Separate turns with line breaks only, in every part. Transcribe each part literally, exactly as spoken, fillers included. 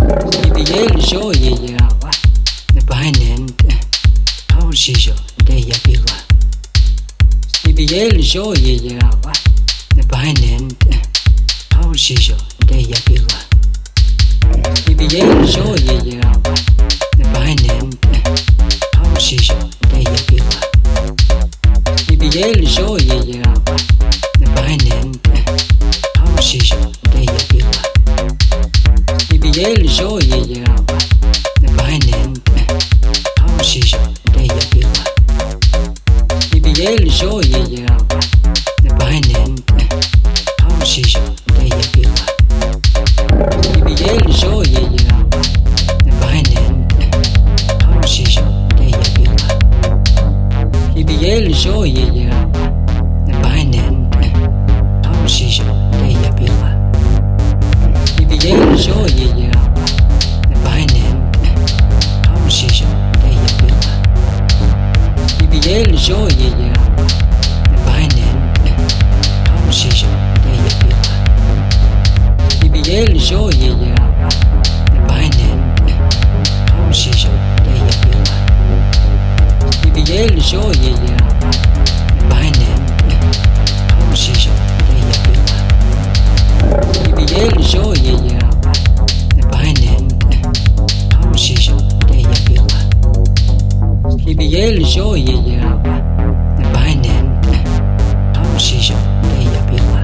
Ibiyeli jo ye yawa ne bainente how she jo de yabiwa Ibiyeli jo ye yawa ne bainente how she jo de yabiwa Ibiyeli jo ye yawa ne bainente how she jo de yabiwa Ibiyeli jo ye yawa ne bainente how she jo de yabiwa Ibiyeli jo ye yawa ne bainente how she jo de yabiwa Ibiyeli jo ye yawa ne bainente how she jo de yabiwa Ibiyeli jo ye yawa ne bainente how she jo de yabiwa Ibiyeli jo ye yawa ne bainente how she jo de yabiwa Ibiyeli jo ye yawa ne bainente how she jo de yabiwa Ibiyeli jo ye yawa ne bainente how she jo de yabiwa Ibiyeli jo ye yawa ne bainente how she jo de yabiwa Ibiyeli jo ye yawa ne bainente how she jo de yabiwa Ibiyeli jo ye yawa ne bainente how she jo de yabiwa Ibiyeli jo ye yawa ne bainente how she jo de yabiwa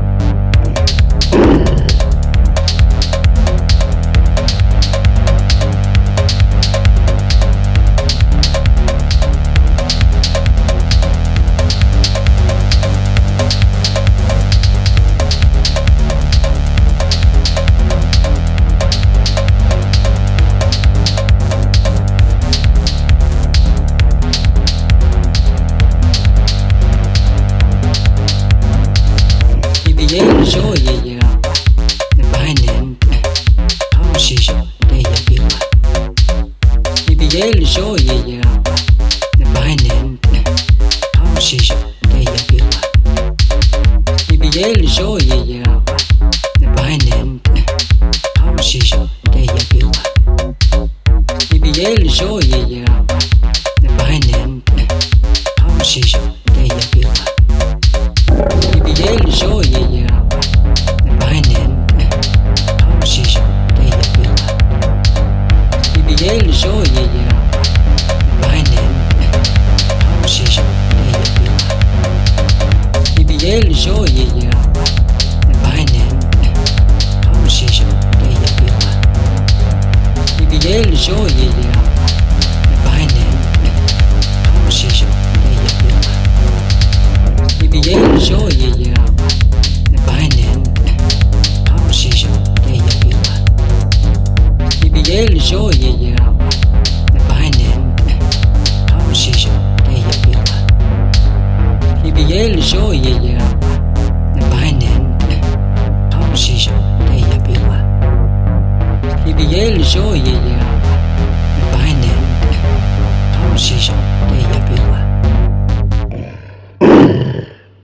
Ibiyeli jo ye yawa ne bainente how she jo de yabiwa Ibiyeli jo ye yawa ne bainente how she jo de yabiwa Ibiyeli jo ye yawa ne bainente how she jo de yabiwa Ibiyeli jo ye yawa ne bainente how she jo de yabiwa Ibiyeli jo ye yawa ne bainente how she jo de yabiwa Ibiyeli jo ye yawa ne bainente how she jo de yabiwa Ibiyeli jo ye yawa ne bainente how she jo de yabiwa Ibiyeli jo ye yawa ne bainente how she jo de yabiwa Ibiyeli jo ye yawa ne bainente how she jo de yabiwa Ibiyeli jo ye yawa ne bainente how she jo de yabiwa Ibiyeli jo ye yawa ne bainente how she jo de yabiwa Ibiyeli jo ye yawa